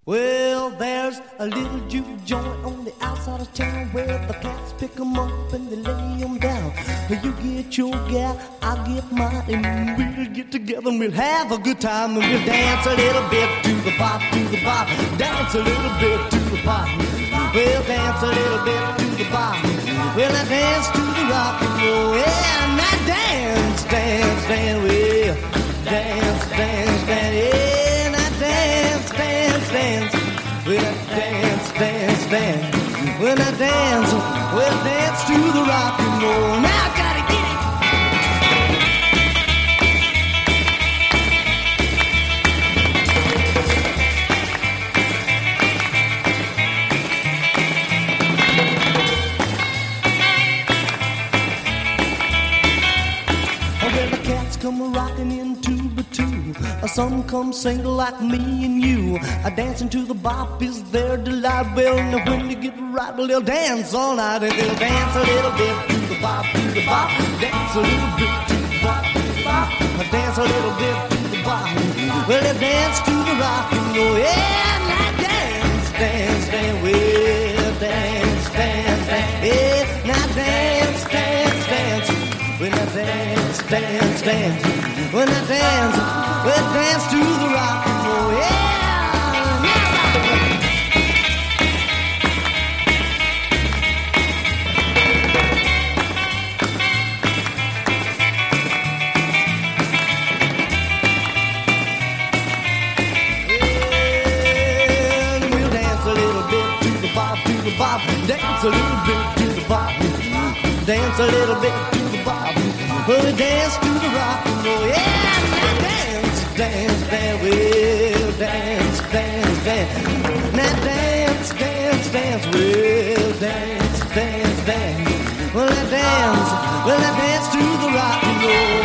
Well, there's a little juke joint on the outside of town where the cats pick 'em up and they lay 'em down. You get your gal, I'll get mine, and we'll get together and we'll have a good time and we'll dance a little bit to the bop, dance a little bit to the bop. We'll dance a little bit to the bop. Well, I dance to the rock and roll, yeah, and I dance, dance, dance, well, dance, dance, dance, yeah, and I dance, dance, dance. When I dance, dance, dance. When I dance, we'll dance to the rock and roll. Now I gotta get it. When the cats come rocking in two by two, some come single like me and you. Dancing to the bop is their delight. Well, now when you get right, well, they'll dance all night and they'll dance a little bit to the bop, dance a little bit to the bop, dance a little bit to the bop. Well, they'll dance to the rock and roll, yeah, now dance, dance, dance, well, dance, dance, dance, yeah, now dance, dance, dance. When I dance, dance, dance. When I dance, we'll dance to the rock and roll, yeah. Well, we'll dance a little bit to the bop, dance a little bit to the bop, dance a little bit to the bop. Well, we dance to the rock and roll, yeah, now dance, dance, dance, we'll dance, dance, dance. Now dance, dance, dance, we'll dance, dance, dance. Well, I dance to the rock and roll.